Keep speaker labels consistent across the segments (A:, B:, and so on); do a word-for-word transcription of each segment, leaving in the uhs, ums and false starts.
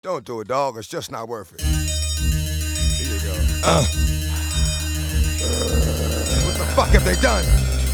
A: Don't do it, dog. It's just not worth it. Here you go. Uh. Uh. What the fuck have they done?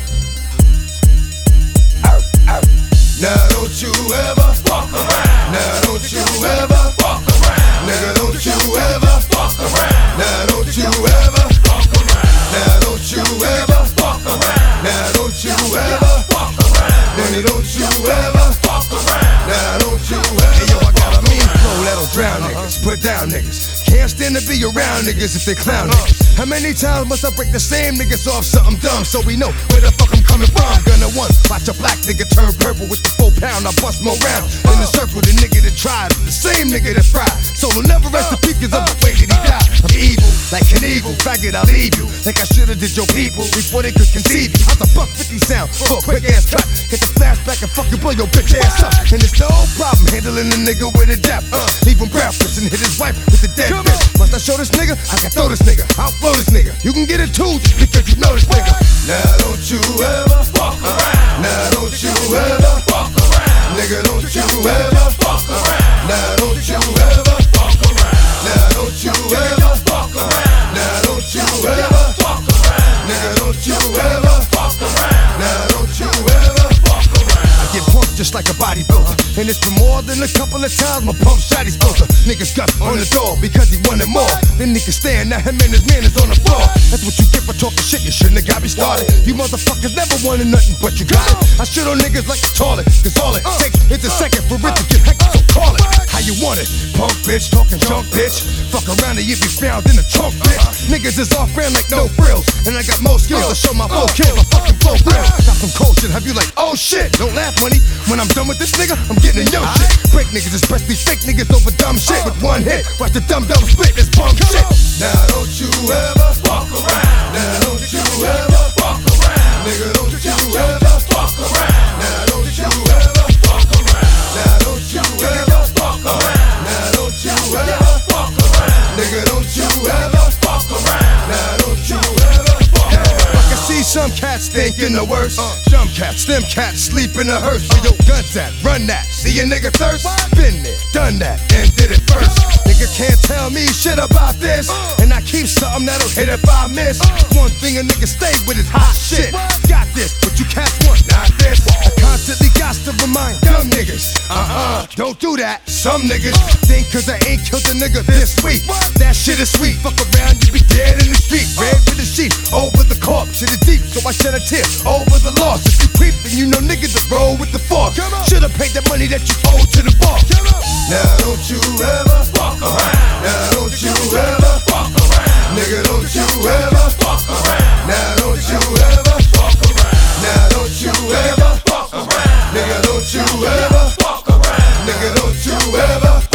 A: Ow, ow. Now don't you ever fuck around. Now don't you ever fuck around. Nigga, don't you ever fuck around. Now don't you ever fuck around. Now don't you ever fuck around. Now don't you ever fuck around. Nigga, don't you ever fuck around. Now don't you ever. Hey yo, I got a mean flow that'll drown niggas, put down niggas. Can't stand to be around niggas if they clown niggas. How many times must I break the same niggas off something dumb so we know where the fuck I'm coming from? Gonna one, watch a black nigga turn purple with the four pound. I bust more rounds in the circle. The nigga that tried, the same nigga that fried. So will never rest in peace 'cause of the way that he died. I'm evil, like an evil faggot. I'll leave you like I should've did your people before they could conceive you. How's a buck fifty sound for a quick ass cut? Get the flashback and fucking blow your bitch ass up. And it's no problem handling a nigga with a depth. Uh, leave him breathless and hit his wife with the dead bitch. Must I show this nigga? I can throw this nigga. I'll blow this nigga. You can get it too just because you know this nigga. Now don't you ever fuck around. Now don't you ever fuck around. Nigga, don't you ever fuck around. Now don't you ever fuck around. Now don't you ever fuck around. Now don't you ever fuck around. Nigga, don't you ever fuck around. Now don't you ever fuck around. I get pumped just like a bodybuilder, and it's for more than a couple of times my pump shot he's supposed to. Niggas got on the door because he wanted more. Then he can stand, now him and his man is on the floor. That's what you get for talking shit, you shouldn't have got me started. You motherfuckers never wanted nothing but you got it. I shit on niggas like the toilet, 'cause all it takes is a second for it to get hectic, so call it how you want it. Punk bitch, talking junk bitch. Fuck around and you be found in the trunk bitch. Niggas is off brand like no frills, and I got more skills to show my full kill. I fucking flow real. Got some cold shit, have you like, oh shit. Don't laugh, money. When I'm done with this nigga, I'm getting in your shit. Break niggas, especially fake niggas over dumb shit. With one hit, watch the dumb double split this punk shit. Now don't you ever fuck around. Now don't you ever fuck around. Nigga, don't you ever fuck around. Now don't you ever fuck around. Now don't you ever fuck around. Now don't you ever fuck around. Nigga, don't you ever fuck around. Now don't you ever fuck around. I can see some cats thinking the worst. Some cats, them cats sleep in a hearse. Where your guns at? Run that. See a nigga thirst? Been there, done that, and did it first. Nigga can't tell me shit about this, and I keep something that'll hit if I miss. One thing a nigga stay with is hot shit. Got this, but you cats want not this. I constantly got to remind dumb niggas, uh-uh, don't do that. Some niggas think 'cause I ain't killed a nigga this week, that shit is sweet. Fuck around, you be dead in the street. Red with the sheep, over the corpse. Shit is deep, so I shed a tear over the loss. If you creep, then you know niggas that roll with the force. Should've paid that money that you owe to the boss. Now don't you ever fuck around. Now don't you ever fuck around. Nigga, don't you ever fuck around. Now don't you ever fuck around. Now don't you ever fuck around. Nigga, don't you ever fuck around. Nigga, don't you ever